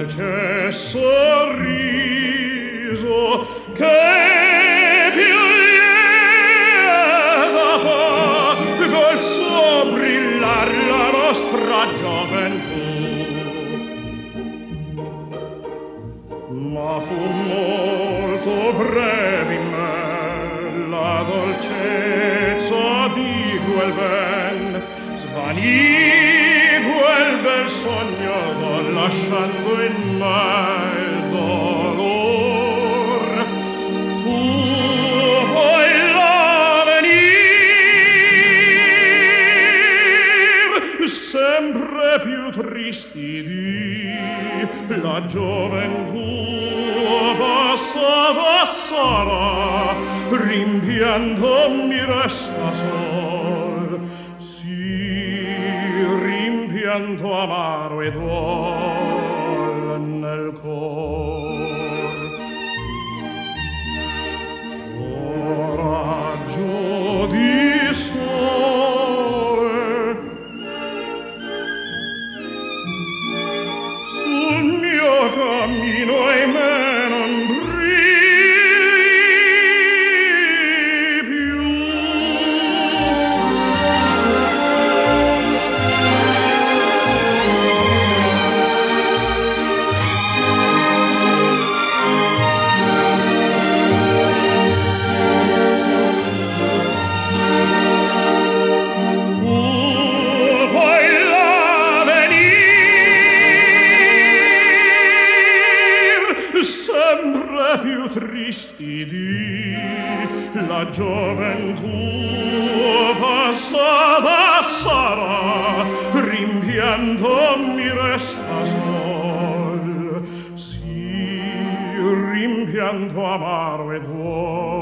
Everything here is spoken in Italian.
dolce sorriso che più lieta fa col suo brillar la nostra gioventù. Ma fu molto breve in me la dolcezza di quel ben, svanì quel bel sogno lasciando in me il dolor. Fu poi l'avvenir sempre più tristi di la gioventù passata sarà, rimpianto mi resta sol, sì, rimpianto amaro e duol nel cor. O raggio di sole sul mio cammino e me non brilli più. Poi l'avvenir sempre più tristi di la gioventù passata sarà, rimpianto mi resta sol, sì, rimpianto amaro e duol